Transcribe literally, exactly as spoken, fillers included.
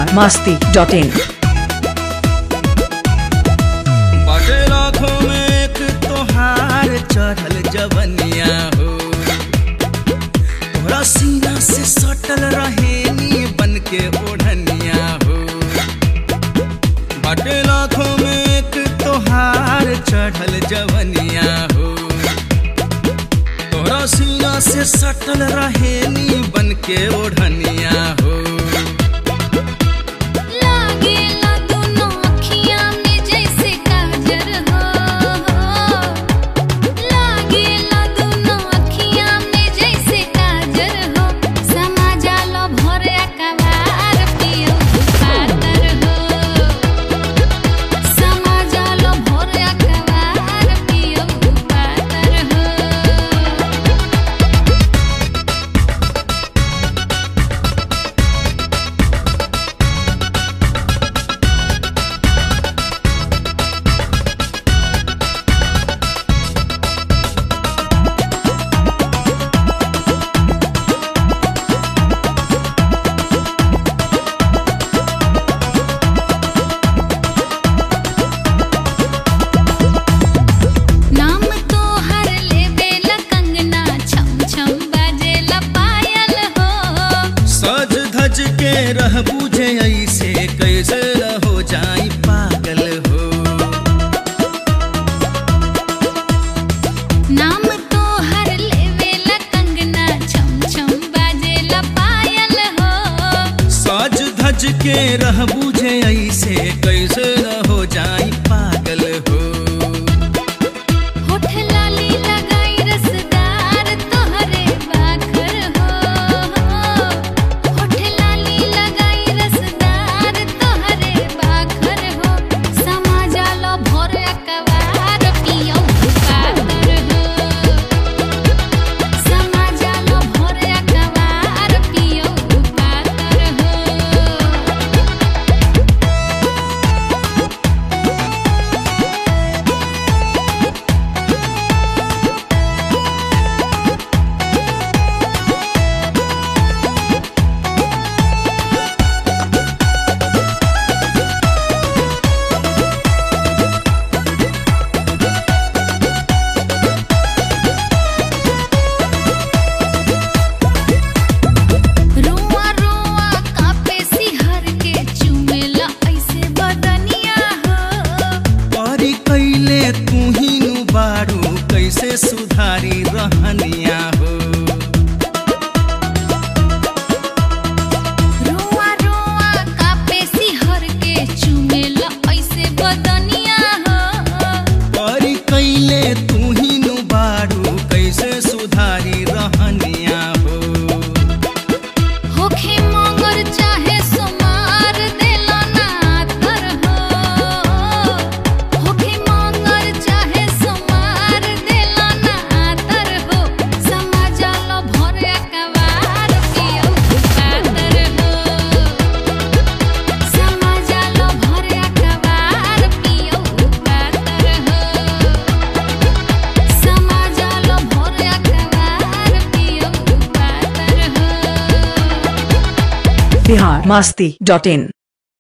Bihar Masti dot इन। लाखों में एक तोहार चढ़ल जवनिया हो, तोरा सीना से सटल रहे नी बन के ओढ़निया हो। बाटे लाखों में एक तोहार चढ़ल जवनिया हो, तोरा सीना से सटल रहे नी बन के ओढ़निया हो। के रह बुझे ऐसे कैसे हो जाई पागल हो। नाम तो हर लेवेला कंगना, छम छम बाजेला पायल हो। सज धज के रह बुझे ऐसे कैसे हो जाई पागल हो। होठ लाली लगाई रसदार तोहरे बाखर हो। कैसे सुधारी रहनिया हो। रुआ रुआ कापे सिहर के चुमेला ऐसे बदनिया हो। परी कैले तू ही नु बारू कैसे सुधारी रहनिया हो। होखे मगर चाहे सुमार देला ना तर हो। होखे मगर चाहे सुमार देला ना तर हो। समाजलो भरे कवार पियो पातर हो। समाजलो भरे कवार पियो पातर हो। समाजलो भरे कवार पियो पातर हो। बिहार मस्ती डॉट इन।